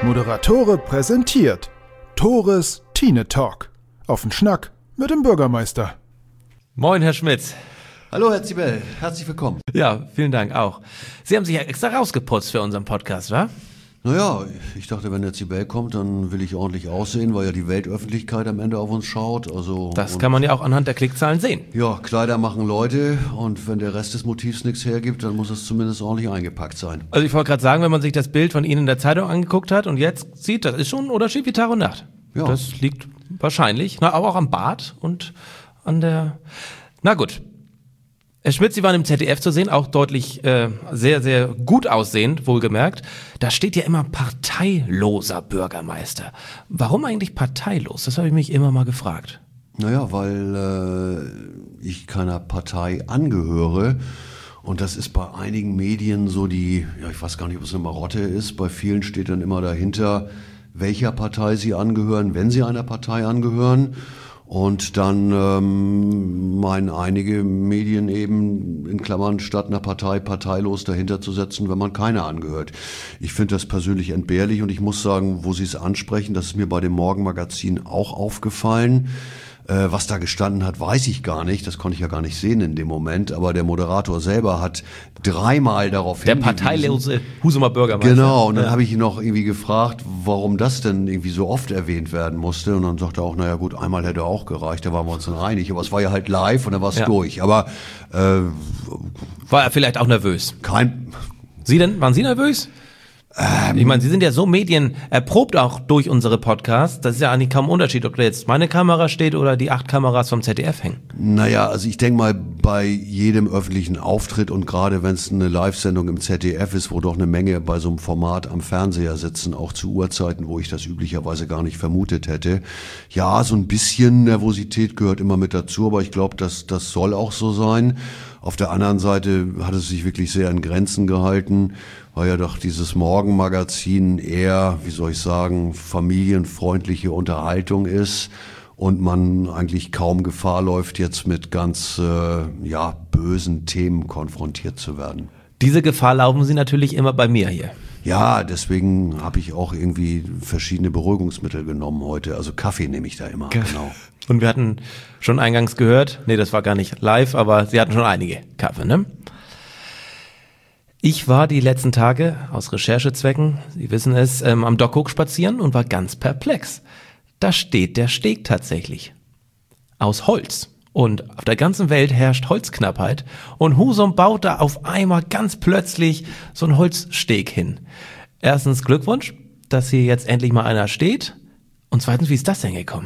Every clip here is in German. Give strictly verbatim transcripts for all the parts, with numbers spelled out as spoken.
Moderatore präsentiert Tores Tine Talk. Auf den Schnack mit dem Bürgermeister. Moin, Herr Schmitz. Hallo, Herr Zibel. Herzlich willkommen. Ja, vielen Dank auch. Sie haben sich ja extra rausgeputzt für unseren Podcast, wa? Naja, ich dachte, wenn der Zibel kommt, dann will ich ordentlich aussehen, weil ja die Weltöffentlichkeit am Ende auf uns schaut. Also Das kann man ja auch anhand der Klickzahlen sehen. Ja, Kleider machen Leute und wenn der Rest des Motivs nichts hergibt, dann muss es zumindest ordentlich eingepackt sein. Also ich wollte gerade sagen, wenn man sich das Bild von Ihnen in der Zeitung angeguckt hat und jetzt sieht, das ist schon ein Unterschied wie Tag und Nacht. Ja. Das liegt wahrscheinlich, na, aber auch am Bart und an der... Na gut. Herr Schmitz, Sie waren im Z D F zu sehen, auch deutlich äh, sehr, sehr gut aussehend, wohlgemerkt. Da steht ja immer parteiloser Bürgermeister. Warum eigentlich parteilos? Das habe ich mich immer mal gefragt. Naja, weil äh, ich keiner Partei angehöre. Und das ist bei einigen Medien so die, ja, ich weiß gar nicht, ob es eine Marotte ist. Bei vielen steht dann immer dahinter, welcher Partei sie angehören, wenn sie einer Partei angehören. Und dann ähm, meinen einige Medien eben in Klammern statt einer Partei parteilos dahinter zu setzen, wenn man keiner angehört. Ich finde das persönlich entbehrlich und ich muss sagen, wo Sie es ansprechen, das ist mir bei dem Morgenmagazin auch aufgefallen. Äh, was da gestanden hat, weiß ich gar nicht. Das konnte ich ja gar nicht sehen in dem Moment. Aber der Moderator selber hat dreimal darauf Der hingewiesen. parteilose Husumer Bürgermeister. Genau, und dann ja. habe ich ihn noch irgendwie gefragt, warum das denn irgendwie so oft erwähnt werden musste. Und dann sagte er auch, naja gut, einmal hätte auch gereicht, da waren wir uns dann einig. Aber es war ja halt live und dann war es Ja. durch. Aber äh, War er vielleicht auch nervös? kein... Sie denn? Waren Sie nervös? Ähm, ich meine, Sie sind ja so medienerprobt auch durch unsere Podcasts. Das ist ja eigentlich kaum ein Unterschied, ob da jetzt meine Kamera steht oder die acht Kameras vom Z D F hängen. Naja, also ich denke mal, bei jedem öffentlichen Auftritt und gerade wenn es eine Live-Sendung im Z D F ist, wo doch eine Menge bei so einem Format am Fernseher sitzen, auch zu Uhrzeiten, wo ich das üblicherweise gar nicht vermutet hätte. Ja, so ein bisschen Nervosität gehört immer mit dazu, aber ich glaube, das, das soll auch so sein. Auf der anderen Seite hat es sich wirklich sehr in Grenzen gehalten, weil ja doch dieses Morgenmagazin eher, wie soll ich sagen, familienfreundliche Unterhaltung ist und man eigentlich kaum Gefahr läuft, jetzt mit ganz äh, ja, bösen Themen konfrontiert zu werden. Diese Gefahr laufen Sie natürlich immer bei mir hier. Ja, deswegen habe ich auch irgendwie verschiedene Beruhigungsmittel genommen heute. Also Kaffee nehme ich da immer, genau. Und wir hatten schon eingangs gehört, nee, das war gar nicht live, aber Sie hatten schon einige Kaffee, ne? Ich war die letzten Tage aus Recherchezwecken, Sie wissen es, ähm, am Dockhook spazieren und war ganz perplex. Da steht der Steg tatsächlich. Aus Holz. Und auf der ganzen Welt herrscht Holzknappheit. Und Husum baut da auf einmal ganz plötzlich so einen Holzsteg hin. Erstens Glückwunsch, dass hier jetzt endlich mal einer steht. Und zweitens, wie ist das denn gekommen?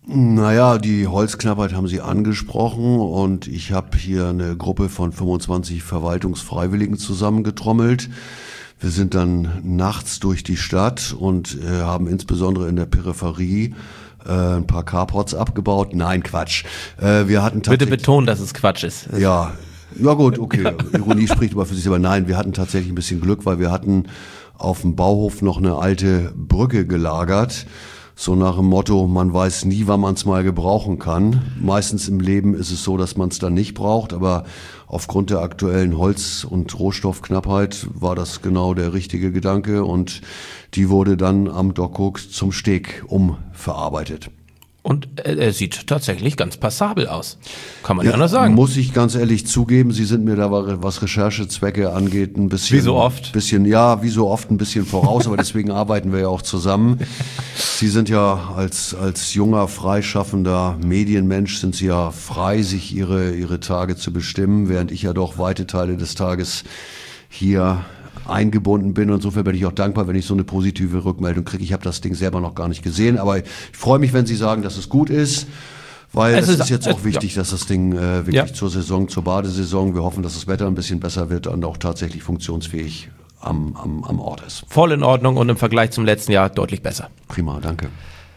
Naja, die Holzknappheit haben Sie angesprochen und ich habe hier eine Gruppe von fünfundzwanzig Verwaltungsfreiwilligen zusammengetrommelt. Wir sind dann nachts durch die Stadt und äh, haben insbesondere in der Peripherie äh, ein paar Carports abgebaut. Nein, Quatsch. Äh, wir hatten Bitte betonen, dass es Quatsch ist. Ja, ja gut, okay. Ironie spricht aber für sich, aber nein, wir hatten tatsächlich ein bisschen Glück, weil wir hatten auf dem Bauhof noch eine alte Brücke gelagert. So nach dem Motto, man weiß nie, wann man es mal gebrauchen kann. Meistens im Leben ist es so, dass man es dann nicht braucht, aber aufgrund der aktuellen Holz- und Rohstoffknappheit war das genau der richtige Gedanke und die wurde dann am Dockhook zum Steg umverarbeitet. Und er, er sieht tatsächlich ganz passabel aus. Kann man ja anders sagen. Muss ich ganz ehrlich zugeben, Sie sind mir da, was Recherchezwecke angeht, ein bisschen... Wie so oft. Bisschen, ja, wie so oft ein bisschen voraus, aber deswegen arbeiten wir ja auch zusammen. Sie sind ja als, als junger, freischaffender Medienmensch sind Sie ja frei, sich Ihre, Ihre Tage zu bestimmen, während ich ja doch weite Teile des Tages hier eingebunden bin und insofern bin ich auch dankbar, wenn ich so eine positive Rückmeldung kriege. Ich habe das Ding selber noch gar nicht gesehen, aber ich freue mich, wenn Sie sagen, dass es gut ist, weil es ist, ist jetzt auch äh, wichtig, ja. dass das Ding äh, wirklich ja. zur Saison, zur Badesaison, wir hoffen, dass das Wetter ein bisschen besser wird und auch tatsächlich funktionsfähig am, am, am Ort ist. Voll in Ordnung und im Vergleich zum letzten Jahr deutlich besser. Prima, danke.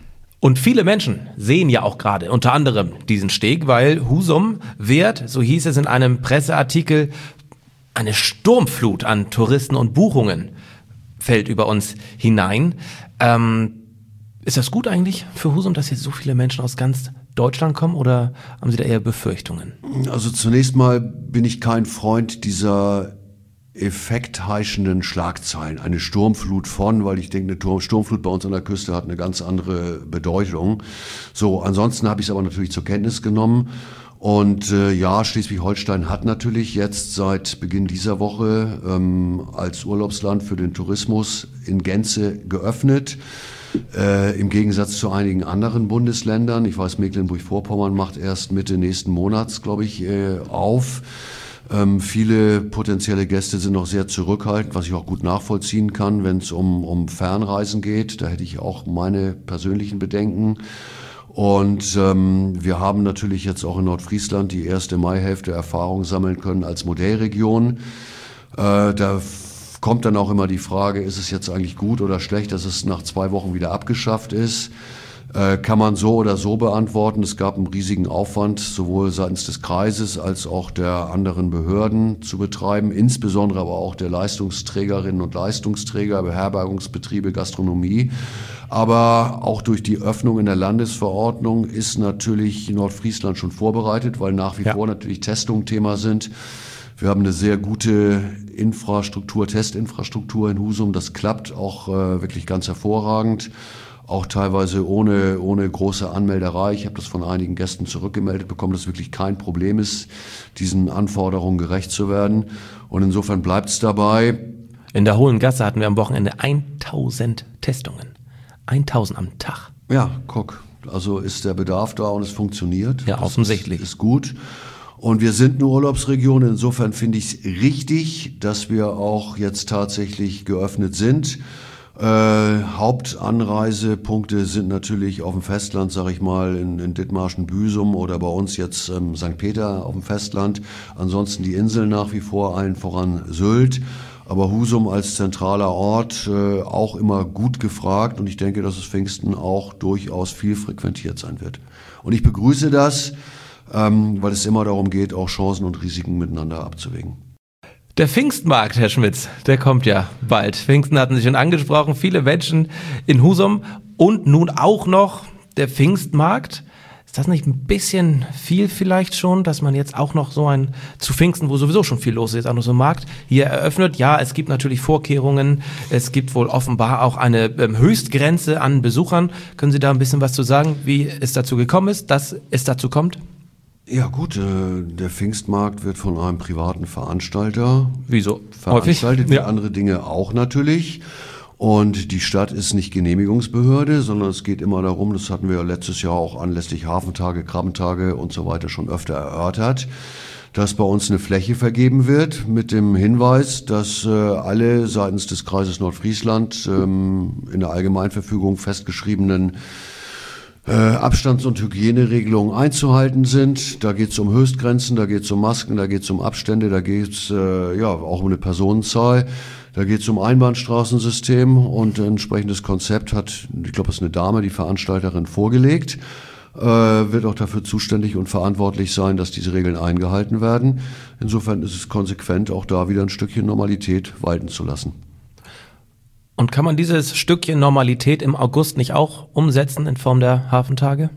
Und viele Menschen sehen ja auch gerade unter anderem diesen Steg, weil Husum wird, so hieß es in einem Presseartikel, eine Sturmflut an Touristen und Buchungen fällt über uns hinein. Ähm, ist das gut eigentlich für Husum, dass jetzt so viele Menschen aus ganz Deutschland kommen oder haben Sie da eher Befürchtungen? Also zunächst mal bin ich kein Freund dieser effektheischenden Schlagzeilen. Eine Sturmflut von, weil ich denke, eine Sturmflut bei uns an der Küste hat eine ganz andere Bedeutung. So, ansonsten habe ich es aber natürlich zur Kenntnis genommen. Und äh, ja, Schleswig-Holstein hat natürlich jetzt seit Beginn dieser Woche ähm, als Urlaubsland für den Tourismus in Gänze geöffnet. Äh, im Gegensatz zu einigen anderen Bundesländern. Ich weiß, Mecklenburg-Vorpommern macht erst Mitte nächsten Monats, glaube ich, äh, auf. Ähm, viele potenzielle Gäste sind noch sehr zurückhaltend, was ich auch gut nachvollziehen kann, wenn es um, um Fernreisen geht. Da hätte ich auch meine persönlichen Bedenken. Und ähm, wir haben natürlich jetzt auch in Nordfriesland die erste Maihälfte Erfahrung sammeln können als Modellregion. Äh, da kommt dann auch immer die Frage, ist es jetzt eigentlich gut oder schlecht, dass es nach zwei Wochen wieder abgeschafft ist? Äh, kann man so oder so beantworten. Es gab einen riesigen Aufwand, sowohl seitens des Kreises als auch der anderen Behörden zu betreiben, insbesondere aber auch der Leistungsträgerinnen und Leistungsträger, Beherbergungsbetriebe, Gastronomie. Aber auch durch die Öffnung in der Landesverordnung ist natürlich Nordfriesland schon vorbereitet, weil nach wie ja. vor natürlich Testungen Thema sind. Wir haben eine sehr gute Infrastruktur, Testinfrastruktur in Husum. Das klappt auch äh, wirklich ganz hervorragend. Auch teilweise ohne, ohne große Anmelderei. Ich habe das von einigen Gästen zurückgemeldet bekommen, dass es wirklich kein Problem ist, diesen Anforderungen gerecht zu werden. Und insofern bleibt es dabei. In der Hohen Gasse hatten wir am Wochenende tausend Testungen. tausend am Tag. Ja, guck. Also ist der Bedarf da und es funktioniert. Ja, offensichtlich. Das ist, ist gut. Und wir sind eine Urlaubsregion. Insofern finde ich es richtig, dass wir auch jetzt tatsächlich geöffnet sind. Äh, Hauptanreisepunkte sind natürlich auf dem Festland, sage ich mal, in, in Dithmarschen, Büsum oder bei uns jetzt ähm, Sankt Peter auf dem Festland. Ansonsten die Inseln nach wie vor, allen voran Sylt. Aber Husum als zentraler Ort äh, auch immer gut gefragt. Und ich denke, dass es Pfingsten auch durchaus viel frequentiert sein wird. Und ich begrüße das, ähm, weil es immer darum geht, auch Chancen und Risiken miteinander abzuwägen. Der Pfingstmarkt, Herr Schmitz, der kommt ja bald. Pfingsten hatten Sie schon angesprochen, viele Menschen in Husum und nun auch noch der Pfingstmarkt. Ist das nicht ein bisschen viel vielleicht schon, dass man jetzt auch noch so ein, zu Pfingsten, wo sowieso schon viel los ist, jetzt auch noch so einen Markt hier eröffnet? Ja, es gibt natürlich Vorkehrungen, es gibt wohl offenbar auch eine ähm, Höchstgrenze an Besuchern. Können Sie da ein bisschen was zu sagen, wie es dazu gekommen ist, dass es dazu kommt? Ja gut, äh, der Pfingstmarkt wird von einem privaten Veranstalter Wieso? veranstaltet, Häufig? wie Ja. andere Dinge auch natürlich. Und die Stadt ist nicht Genehmigungsbehörde, sondern es geht immer darum, das hatten wir ja letztes Jahr auch anlässlich Hafentage, Krabbentage und so weiter schon öfter erörtert, dass bei uns eine Fläche vergeben wird mit dem Hinweis, dass äh, alle seitens des Kreises Nordfriesland ähm, in der Allgemeinverfügung festgeschriebenen Äh, Abstands- und Hygieneregelungen einzuhalten sind. Da geht es um Höchstgrenzen, da geht es um Masken, da geht es um Abstände, da geht es äh, ja auch um eine Personenzahl, da geht es um Einbahnstraßensystem und ein entsprechendes Konzept hat, ich glaube, es ist eine Dame, die Veranstalterin, vorgelegt, äh, wird auch dafür zuständig und verantwortlich sein, dass diese Regeln eingehalten werden. Insofern ist es konsequent, auch da wieder ein Stückchen Normalität walten zu lassen. Und kann man dieses Stückchen Normalität im August nicht auch umsetzen in Form der Hafentage?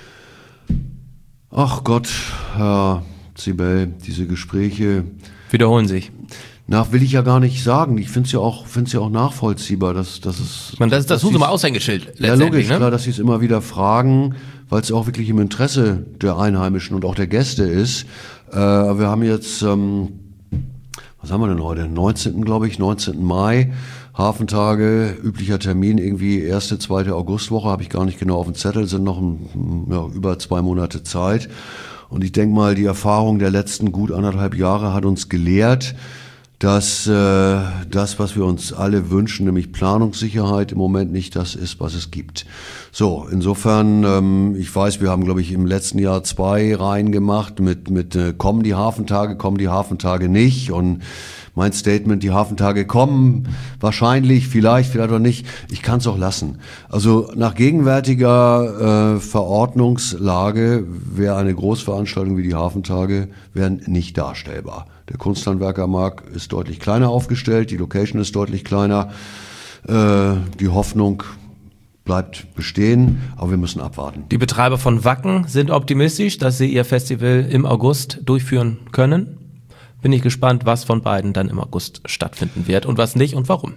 Ach Gott, Herr Zibel, diese Gespräche Wiederholen sich. nach will ich ja gar nicht sagen. Ich finde es ja auch, finde es ja auch nachvollziehbar, dass, dass es. Ich meine, das ist das Husumer Aushängeschild letztendlich. Ja, logisch, ne? klar, dass sie es immer wieder fragen, weil es auch wirklich im Interesse der Einheimischen und auch der Gäste ist. Äh, wir haben jetzt, ähm, was haben wir denn heute? neunzehnten glaube ich, neunzehnten Mai. Hafentage, üblicher Termin, irgendwie erste, zweite Augustwoche, habe ich gar nicht genau auf dem Zettel, sind noch ein, ja, über zwei Monate Zeit. Und ich denke mal, die Erfahrung der letzten gut anderthalb Jahre hat uns gelehrt, dass äh, das, was wir uns alle wünschen, nämlich Planungssicherheit, im Moment nicht das ist, was es gibt. So, insofern, ähm, ich weiß, wir haben, glaube ich, im letzten Jahr zwei Reihen gemacht mit, mit äh, kommen die Hafentage, kommen die Hafentage nicht, und mein Statement, die Hafentage kommen, wahrscheinlich, vielleicht, vielleicht auch nicht. Ich kann es auch lassen. Also nach gegenwärtiger äh, Verordnungslage wäre eine Großveranstaltung wie die Hafentage wären nicht darstellbar. Der Kunsthandwerkermarkt ist deutlich kleiner aufgestellt, die Location ist deutlich kleiner. Äh, die Hoffnung bleibt bestehen, aber wir müssen abwarten. Die Betreiber von Wacken sind optimistisch, dass sie ihr Festival im August durchführen können. bin ich gespannt, was von beiden dann im August stattfinden wird und was nicht und warum.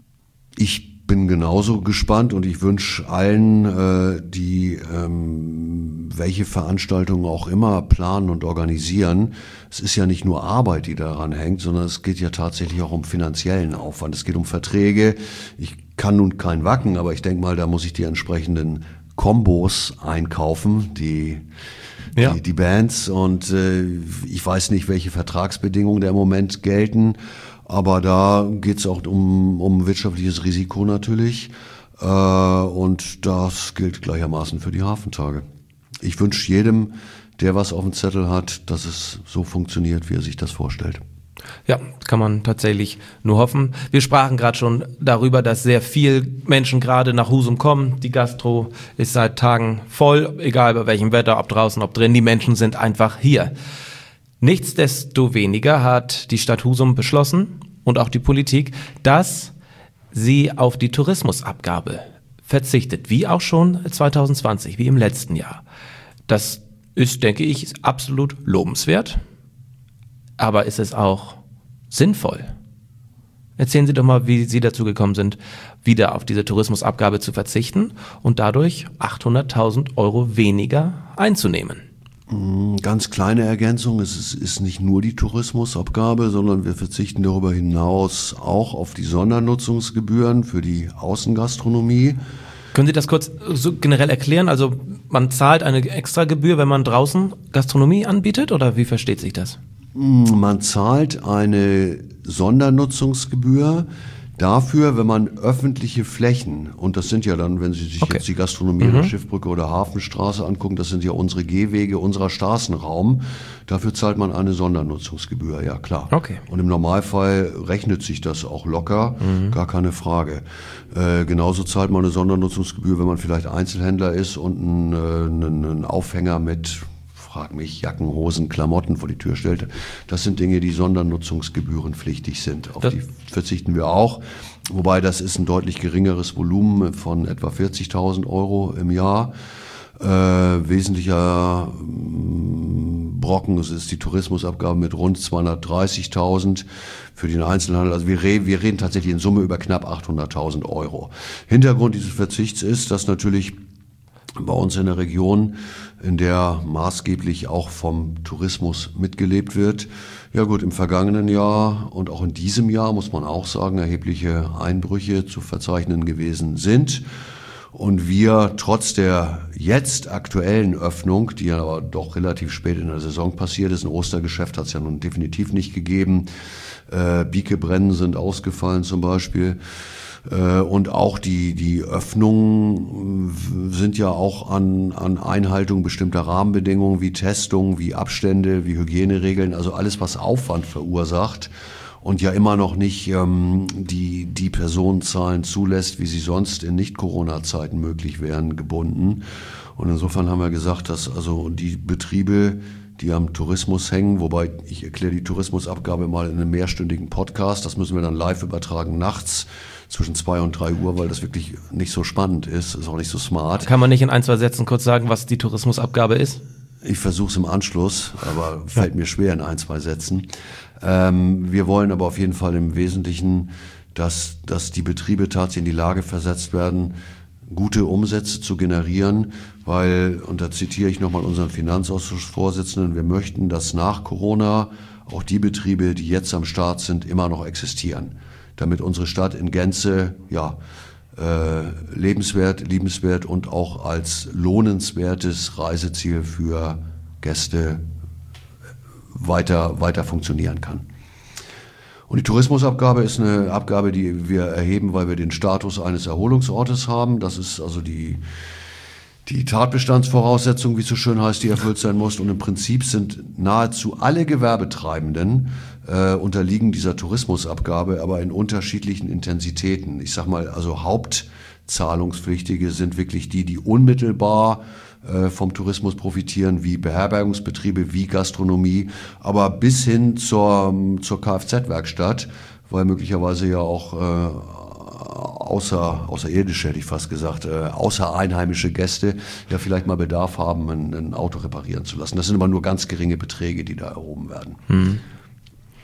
Ich bin genauso gespannt und ich wünsche allen, äh, die ähm, welche Veranstaltungen auch immer planen und organisieren. Es ist ja nicht nur Arbeit, die daran hängt, sondern es geht ja tatsächlich auch um finanziellen Aufwand. Es geht um Verträge. Ich kann nun kein Wacken, aber ich denke mal, da muss ich die entsprechenden Kombos einkaufen, die ja. die, die Bands. Und äh, ich weiß nicht, welche Vertragsbedingungen da im Moment gelten. Aber da geht es auch um, um wirtschaftliches Risiko natürlich. Äh, und das gilt gleichermaßen für die Hafentage. Ich wünsche jedem, der was auf dem Zettel hat, dass es so funktioniert, wie er sich das vorstellt. Ja, kann man tatsächlich nur hoffen. Wir sprachen gerade schon darüber, dass sehr viel Menschen gerade nach Husum kommen. Die Gastro ist seit Tagen voll, egal bei welchem Wetter, ob draußen, ob drin. Die Menschen sind einfach hier. Nichtsdestoweniger hat die Stadt Husum beschlossen und auch die Politik, dass sie auf die Tourismusabgabe verzichtet, wie auch schon zwanzig zwanzig, wie im letzten Jahr. Das ist, denke ich, absolut lobenswert, aber ist es auch sinnvoll? Erzählen Sie doch mal, wie Sie dazu gekommen sind, wieder auf diese Tourismusabgabe zu verzichten und dadurch achthunderttausend Euro weniger einzunehmen. Ganz kleine Ergänzung, es ist, ist nicht nur die Tourismusabgabe, sondern wir verzichten darüber hinaus auch auf die Sondernutzungsgebühren für die Außengastronomie. Können Sie das kurz so generell erklären? Also man zahlt eine Extragebühr, wenn man draußen Gastronomie anbietet, oder wie versteht sich das? Man zahlt eine Sondernutzungsgebühr dafür, wenn man öffentliche Flächen, und das sind ja dann, wenn Sie sich okay. jetzt die Gastronomie mhm. der Schiffbrücke oder Hafenstraße angucken, das sind ja unsere Gehwege, unserer Straßenraum, dafür zahlt man eine Sondernutzungsgebühr, ja klar. Okay. Und im Normalfall rechnet sich das auch locker, mhm. gar keine Frage. Äh, genauso zahlt man eine Sondernutzungsgebühr, wenn man vielleicht Einzelhändler ist und einen, einen, einen Aufhänger mit, frag mich, Jacken, Hosen, Klamotten vor die Tür stellt. Das sind Dinge, die sondernutzungsgebührenpflichtig sind. Auf das die verzichten wir auch. Wobei das ist ein deutlich geringeres Volumen von etwa vierzigtausend Euro im Jahr. Äh, wesentlicher äh, Brocken, es ist die Tourismusabgabe mit rund zweihundertdreißigtausend für den Einzelhandel. Also wir, re- wir reden tatsächlich in Summe über knapp achthunderttausend Euro. Hintergrund dieses Verzichts ist, dass natürlich bei uns in der Region, in der maßgeblich auch vom Tourismus mitgelebt wird. Ja gut, im vergangenen Jahr und auch in diesem Jahr, muss man auch sagen, erhebliche Einbrüche zu verzeichnen gewesen sind. Und wir trotz der jetzt aktuellen Öffnung, die ja aber doch relativ spät in der Saison passiert ist, ein Ostergeschäft hat es ja nun definitiv nicht gegeben, äh, Bikebrennen sind ausgefallen zum Beispiel, und auch die, die Öffnungen sind ja auch an, an Einhaltung bestimmter Rahmenbedingungen wie Testung, wie Abstände, wie Hygieneregeln, also alles, was Aufwand verursacht und ja immer noch nicht ähm, die, die Personenzahlen zulässt, wie sie sonst in Nicht-Corona-Zeiten möglich wären, gebunden. Und insofern haben wir gesagt, dass also die Betriebe, die am Tourismus hängen, wobei ich erkläre die Tourismusabgabe mal in einem mehrstündigen Podcast, das müssen wir dann live übertragen nachts, zwischen zwei und drei Uhr, weil das wirklich nicht so spannend ist, ist auch nicht so smart. Kann man nicht in ein, zwei Sätzen kurz sagen, was die Tourismusabgabe ist? Ich versuche es im Anschluss, aber fällt mir schwer in ein, zwei Sätzen. Ähm, wir wollen aber auf jeden Fall im Wesentlichen, dass, dass die Betriebe tatsächlich in die Lage versetzt werden, gute Umsätze zu generieren, weil, und da zitiere ich nochmal unseren Finanzausschussvorsitzenden, wir möchten, dass nach Corona auch die Betriebe, die jetzt am Start sind, immer noch existieren, damit unsere Stadt in Gänze ja, äh, lebenswert, liebenswert und auch als lohnenswertes Reiseziel für Gäste weiter, weiter funktionieren kann. Und die Tourismusabgabe ist eine Abgabe, die wir erheben, weil wir den Status eines Erholungsortes haben. Das ist also die, die Tatbestandsvoraussetzung, wie es so schön heißt, die erfüllt sein muss. Und im Prinzip sind nahezu alle Gewerbetreibenden äh, unterliegen dieser Tourismusabgabe, aber in unterschiedlichen Intensitäten. Ich sag mal, also Hauptzahlungspflichtige sind wirklich die, die unmittelbar äh, vom Tourismus profitieren, wie Beherbergungsbetriebe, wie Gastronomie, aber bis hin zur, zur Kfz-Werkstatt, weil möglicherweise ja auch äh, außer, außerirdische, hätte ich fast gesagt, äh, außer einheimische Gäste ja vielleicht mal Bedarf haben, ein, ein Auto reparieren zu lassen. Das sind aber nur ganz geringe Beträge, die da erhoben werden. Hm.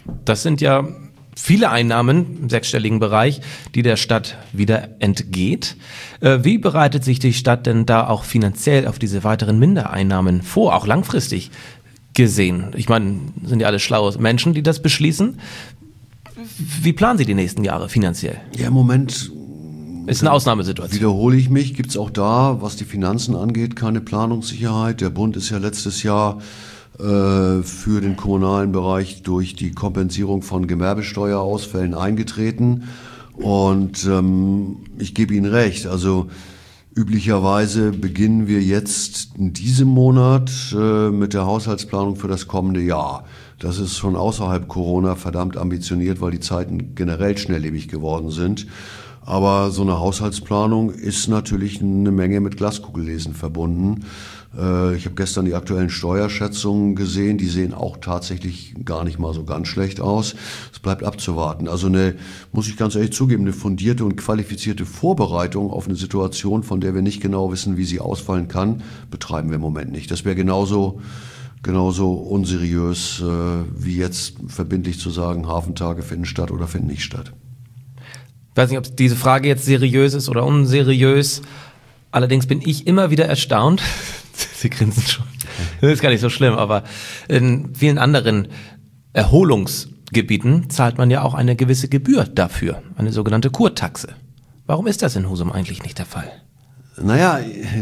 Das sind ja viele Einnahmen im sechsstelligen Bereich, die der Stadt wieder entgeht. Äh, wie bereitet sich die Stadt denn da auch finanziell auf diese weiteren Mindereinnahmen vor, auch langfristig gesehen? Ich meine, sind ja alle schlaue Menschen, die das beschließen. Wie planen Sie die nächsten Jahre finanziell? Ja, im Moment ist eine Ausnahmesituation. Wiederhole ich mich, gibt es auch da, was die Finanzen angeht, keine Planungssicherheit. Der Bund ist ja letztes Jahr äh, für den kommunalen Bereich durch die Kompensierung von Gewerbesteuerausfällen eingetreten. Und ähm, ich gebe Ihnen recht, also üblicherweise beginnen wir jetzt in diesem Monat äh, mit der Haushaltsplanung für das kommende Jahr. Das ist schon außerhalb Corona verdammt ambitioniert, weil die Zeiten generell schnelllebig geworden sind. Aber so eine Haushaltsplanung ist natürlich eine Menge mit Glaskugellesen verbunden. Äh, ich habe gestern die aktuellen Steuerschätzungen gesehen, die sehen auch tatsächlich gar nicht mal so ganz schlecht aus. Es bleibt abzuwarten. Also eine, muss ich ganz ehrlich zugeben, eine fundierte und qualifizierte Vorbereitung auf eine Situation, von der wir nicht genau wissen, wie sie ausfallen kann, betreiben wir im Moment nicht. Das wäre genauso genauso unseriös, äh, wie jetzt verbindlich zu sagen, Hafentage finden statt oder finden nicht statt. Ich weiß nicht, ob diese Frage jetzt seriös ist oder unseriös. Allerdings bin ich immer wieder erstaunt. Sie grinsen schon. Das ist gar nicht so schlimm, aber in vielen anderen Erholungsgebieten zahlt man ja auch eine gewisse Gebühr dafür, eine sogenannte Kurtaxe. Warum ist das in Husum eigentlich nicht der Fall? Naja,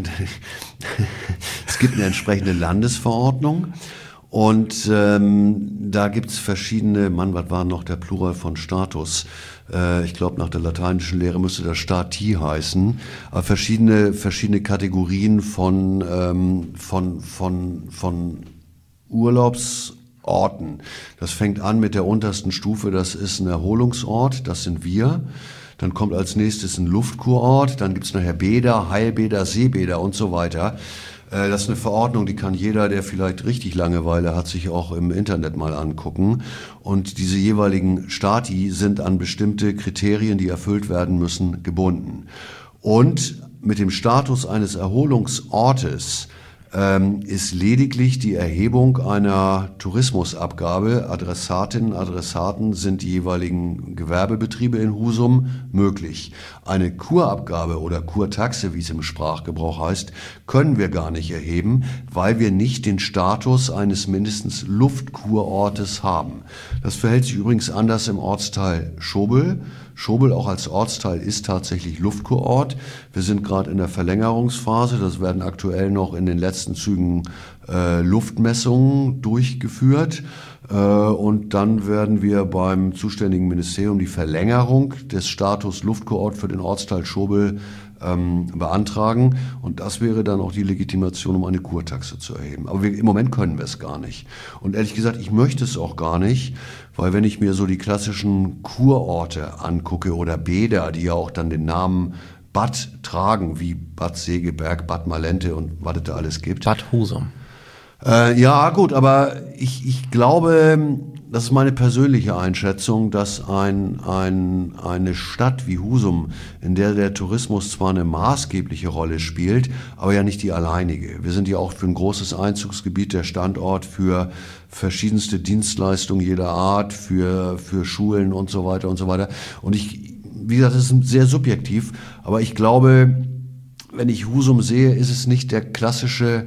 es gibt eine entsprechende Landesverordnung und ähm, da gibt's verschiedene, Mann, was war noch der Plural von Status? Äh, ich glaube, nach der lateinischen Lehre müsste das Stati heißen, aber verschiedene verschiedene Kategorien von ähm, von von von Urlaubsorten. Das fängt an mit der untersten Stufe, das ist ein Erholungsort, das sind wir. Dann kommt als nächstes ein Luftkurort, dann gibt's nachher Bäder, Heilbäder, Seebäder und so weiter. Das ist eine Verordnung, die kann jeder, der vielleicht richtig Langeweile hat, sich auch im Internet mal angucken. Und diese jeweiligen Stati sind an bestimmte Kriterien, die erfüllt werden müssen, gebunden. Und mit dem Status eines Erholungsortes ähm, ist lediglich die Erhebung einer Tourismusabgabe, Adressatinnen, Adressaten sind die jeweiligen Gewerbebetriebe in Husum, möglich. Eine Kurabgabe oder Kurtaxe, wie es im Sprachgebrauch heißt, können wir gar nicht erheben, weil wir nicht den Status eines mindestens Luftkurortes haben. Das verhält sich übrigens anders im Ortsteil Schobel. Schobel auch als Ortsteil ist tatsächlich Luftkurort. Wir sind gerade in der Verlängerungsphase. Das werden aktuell noch in den letzten Zügen äh, Luftmessungen durchgeführt. Äh, und dann werden wir beim zuständigen Ministerium die Verlängerung des Status Luftkurort für den Ortsteil Schobel ähm, beantragen. Und das wäre dann auch die Legitimation, um eine Kurtaxe zu erheben. Aber wir, im Moment können wir es gar nicht. Und ehrlich gesagt, ich möchte es auch gar nicht, weil wenn ich mir so die klassischen Kurorte angucke oder Bäder, die ja auch dann den Namen Bad tragen, wie Bad Segeberg, Bad Malente und was es da alles gibt. Bad Husum. Äh, ja, gut, aber ich, ich glaube, das ist meine persönliche Einschätzung, dass ein, ein, eine Stadt wie Husum, in der der Tourismus zwar eine maßgebliche Rolle spielt, aber ja nicht die alleinige. Wir sind ja auch für ein großes Einzugsgebiet der Standort für verschiedenste Dienstleistungen jeder Art, für, für Schulen und so weiter und so weiter. Und ich, wie gesagt, das ist sehr subjektiv, aber ich glaube, wenn ich Husum sehe, ist es nicht der klassische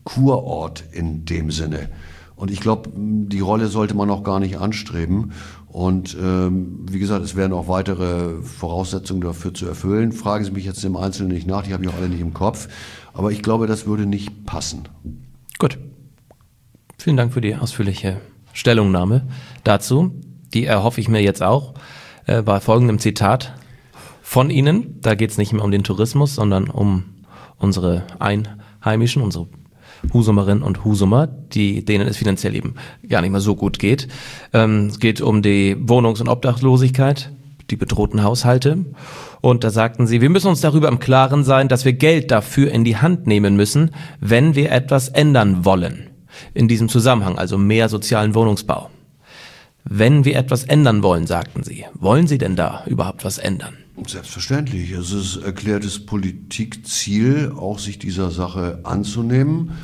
Kurort in dem Sinne. Und ich glaube, die Rolle sollte man auch gar nicht anstreben. Und ähm, wie gesagt, es werden auch weitere Voraussetzungen dafür zu erfüllen. Fragen Sie mich jetzt im Einzelnen nicht nach, die habe ich auch alle nicht im Kopf. Aber ich glaube, das würde nicht passen. Gut. Vielen Dank für die ausführliche Stellungnahme dazu. Die erhoffe ich mir jetzt auch äh, bei folgendem Zitat von Ihnen. Da geht es nicht mehr um den Tourismus, sondern um unsere Einheimischen, unsere Husumerinnen und Husumer, die, denen es finanziell eben gar nicht mehr so gut geht. Ähm, es geht um die Wohnungs- und Obdachlosigkeit, die bedrohten Haushalte. Und da sagten sie, wir müssen uns darüber im Klaren sein, dass wir Geld dafür in die Hand nehmen müssen, wenn wir etwas ändern wollen. In diesem Zusammenhang, also mehr sozialen Wohnungsbau. Wenn wir etwas ändern wollen, sagten sie, wollen Sie denn da überhaupt was ändern? Selbstverständlich. Es ist erklärtes Politikziel, auch sich dieser Sache anzunehmen.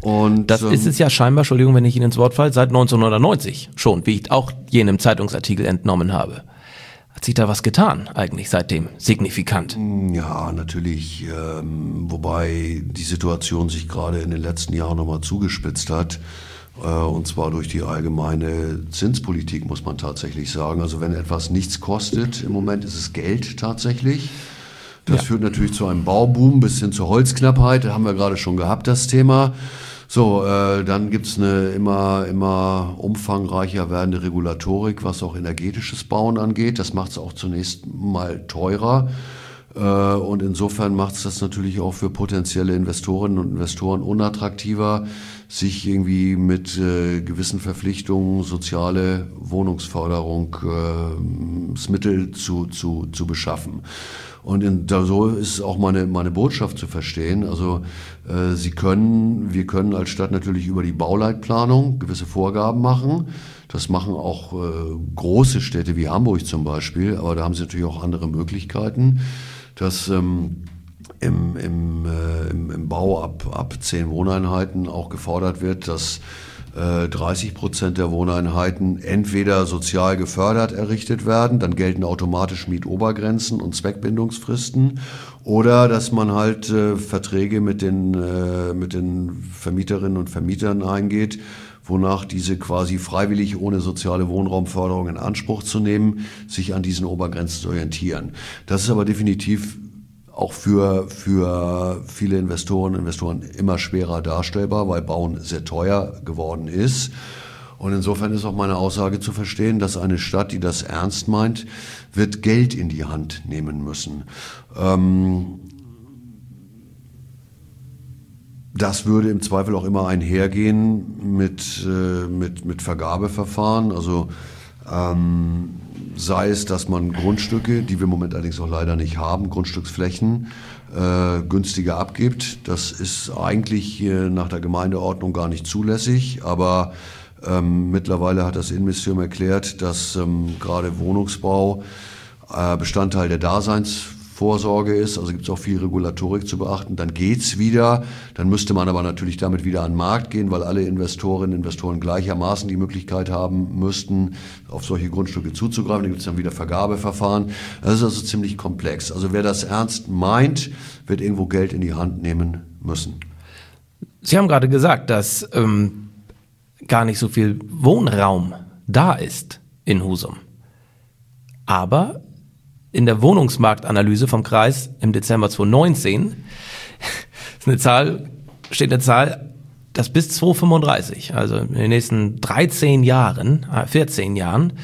Und, das ähm, ist es ja scheinbar, Entschuldigung, wenn ich Ihnen ins Wort falle, seit neunzehnhundertneunzig schon, wie ich auch jenem Zeitungsartikel entnommen habe. Hat sich da was getan eigentlich seitdem? Signifikant? Ja, natürlich, ähm, wobei die Situation sich gerade in den letzten Jahren nochmal zugespitzt hat. Äh, und zwar durch die allgemeine Zinspolitik, muss man tatsächlich sagen. Also wenn etwas nichts kostet, im Moment ist es Geld tatsächlich. Das ja. führt natürlich zu einem Bauboom bis hin zur Holzknappheit. Da haben wir gerade schon gehabt, das Thema. So, äh, dann gibt's eine immer, immer umfangreicher werdende Regulatorik, was auch energetisches Bauen angeht. Das macht es auch zunächst mal teurer. Äh, und insofern macht es das natürlich auch für potenzielle Investorinnen und Investoren unattraktiver, sich irgendwie mit äh, gewissen Verpflichtungen, soziale Wohnungsförderung, äh, das Mittel zu, zu, zu beschaffen. Und in, da so ist auch meine, meine Botschaft zu verstehen. Also äh, Sie können, wir können als Stadt natürlich über die Bauleitplanung gewisse Vorgaben machen. Das machen auch äh, große Städte wie Hamburg zum Beispiel, aber da haben Sie natürlich auch andere Möglichkeiten, dass ähm, im, im, äh, im, im Bau ab, ab zehn Wohneinheiten auch gefordert wird, dass dreißig Prozent der Wohneinheiten entweder sozial gefördert errichtet werden, dann gelten automatisch Mietobergrenzen und Zweckbindungsfristen, oder dass man halt äh, Verträge mit den, äh, mit den Vermieterinnen und Vermietern eingeht, wonach diese quasi freiwillig ohne soziale Wohnraumförderung in Anspruch zu nehmen, sich an diesen Obergrenzen zu orientieren. Das ist aber definitiv auch für, für viele Investoren, Investoren immer schwerer darstellbar, weil Bauen sehr teuer geworden ist. Und insofern ist auch meine Aussage zu verstehen, dass eine Stadt, die das ernst meint, wird Geld in die Hand nehmen müssen. Ähm, das würde im Zweifel auch immer einhergehen mit, äh, mit, mit Vergabeverfahren. Also ähm, sei es, dass man Grundstücke, die wir im Moment allerdings auch leider nicht haben, Grundstücksflächen, äh, günstiger abgibt. Das ist eigentlich äh, nach der Gemeindeordnung gar nicht zulässig, aber ähm, mittlerweile hat das Innenministerium erklärt, dass ähm, gerade Wohnungsbau äh, Bestandteil der Daseinsvorsorge ist. Also gibt es auch viel Regulatorik zu beachten. Dann geht's wieder. Dann müsste man aber natürlich damit wieder an den Markt gehen, weil alle Investorinnen und Investoren gleichermaßen die Möglichkeit haben müssten, auf solche Grundstücke zuzugreifen. Da gibt es dann wieder Vergabeverfahren. Das ist also ziemlich komplex. Also wer das ernst meint, wird irgendwo Geld in die Hand nehmen müssen. Sie haben gerade gesagt, dass ähm, gar nicht so viel Wohnraum da ist in Husum. Aber in der Wohnungsmarktanalyse vom Kreis im Dezember zweitausendneunzehn ist eine Zahl, steht eine Zahl, dass bis zweitausendfünfunddreißig, also in den nächsten dreizehn Jahren, vierzehn Jahren,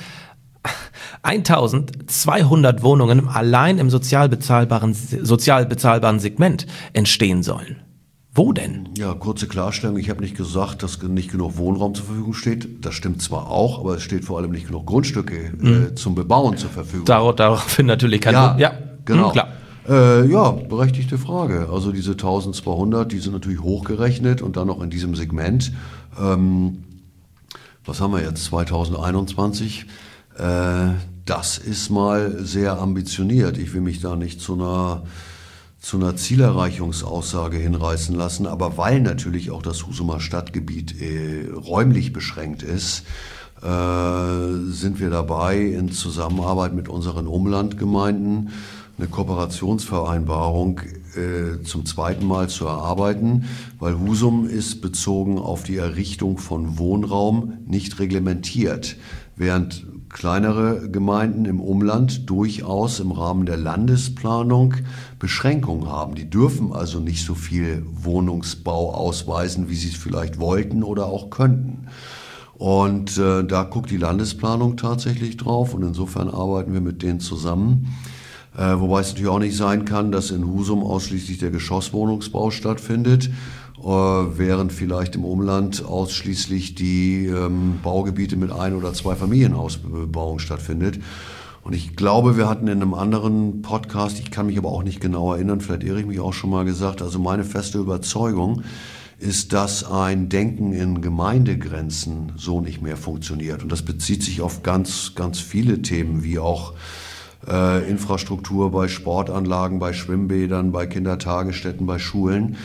eintausendzweihundert Wohnungen allein im sozial bezahlbaren, sozial bezahlbaren Segment entstehen sollen. Wo denn? Ja, kurze Klarstellung. Ich habe nicht gesagt, dass nicht genug Wohnraum zur Verfügung steht. Das stimmt zwar auch, aber es steht vor allem nicht genug Grundstücke mhm. äh, zum Bebauen zur Verfügung. Darauf, daraufhin natürlich kein Ja, ja. genau. Mhm, klar. Äh, ja, berechtigte Frage. Also diese eintausendzweihundert, die sind natürlich hochgerechnet und dann noch in diesem Segment. Ähm, was haben wir jetzt? zweitausendeinundzwanzig. Äh, das ist mal sehr ambitioniert. Ich will mich da nicht zu einer zu einer Zielerreichungsaussage hinreißen lassen, aber weil natürlich auch das Husumer Stadtgebiet äh, räumlich beschränkt ist, äh, sind wir dabei, in Zusammenarbeit mit unseren Umlandgemeinden eine Kooperationsvereinbarung äh, zum zweiten Mal zu erarbeiten, weil Husum ist bezogen auf die Errichtung von Wohnraum nicht reglementiert, während kleinere Gemeinden im Umland durchaus im Rahmen der Landesplanung Beschränkungen haben. Die dürfen also nicht so viel Wohnungsbau ausweisen, wie sie es vielleicht wollten oder auch könnten. Und äh, da guckt die Landesplanung tatsächlich drauf und insofern arbeiten wir mit denen zusammen. Äh, wobei es natürlich auch nicht sein kann, dass in Husum ausschließlich der Geschosswohnungsbau stattfindet, äh, während vielleicht im Umland ausschließlich die ähm, Baugebiete mit ein- oder zwei Familienhausbebauung stattfindet. Und ich glaube, wir hatten in einem anderen Podcast, ich kann mich aber auch nicht genau erinnern, vielleicht irre ich mich auch schon mal gesagt, also meine feste Überzeugung ist, dass ein Denken in Gemeindegrenzen so nicht mehr funktioniert. Und das bezieht sich auf ganz, ganz viele Themen, wie auch äh, Infrastruktur bei Sportanlagen, bei Schwimmbädern, bei Kindertagesstätten, bei Schulen.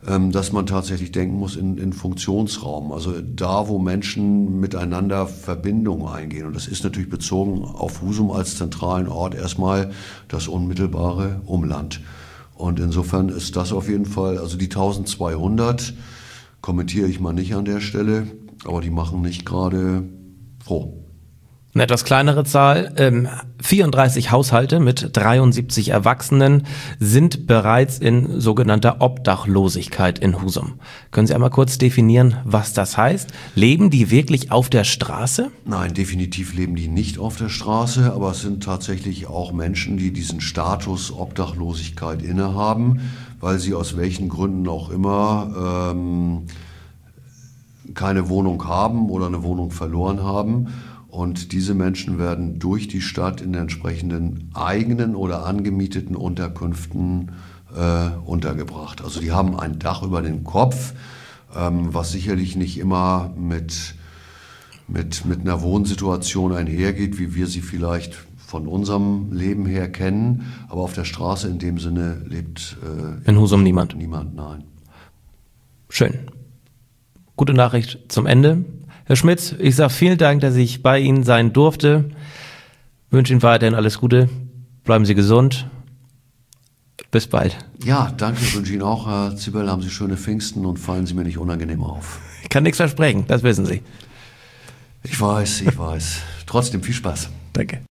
ähm, dass man tatsächlich denken muss in, in Funktionsraum. Also da, wo Menschen miteinander Verbindungen eingehen. Und das ist natürlich bezogen auf Husum als zentralen Ort erstmal das unmittelbare Umland. Und insofern ist das auf jeden Fall, also die eintausendzweihundert kommentiere ich mal nicht an der Stelle, aber die machen nicht gerade froh. Eine etwas kleinere Zahl, ähm, vierunddreißig Haushalte mit dreiundsiebzig Erwachsenen sind bereits in sogenannter Obdachlosigkeit in Husum. Können Sie einmal kurz definieren, was das heißt? Leben die wirklich auf der Straße? Nein, definitiv leben die nicht auf der Straße, aber es sind tatsächlich auch Menschen, die diesen Status Obdachlosigkeit innehaben, weil sie aus welchen Gründen auch immer ähm, keine Wohnung haben oder eine Wohnung verloren haben. Und diese Menschen werden durch die Stadt in entsprechenden eigenen oder angemieteten Unterkünften äh, untergebracht. Also die haben ein Dach über den Kopf, ähm, was sicherlich nicht immer mit, mit, mit einer Wohnsituation einhergeht, wie wir sie vielleicht von unserem Leben her kennen. Aber auf der Straße in dem Sinne lebt äh, in Husum niemand. Niemand, nein. Schön. Gute Nachricht zum Ende. Herr Schmitz, ich sage vielen Dank, dass ich bei Ihnen sein durfte. Wünsche Ihnen weiterhin alles Gute. Bleiben Sie gesund. Bis bald. Ja, danke. Ich wünsche Ihnen auch, Herr Zibel. Haben Sie schöne Pfingsten und fallen Sie mir nicht unangenehm auf. Ich kann nichts versprechen, das wissen Sie. Ich weiß, ich weiß. Trotzdem viel Spaß. Danke.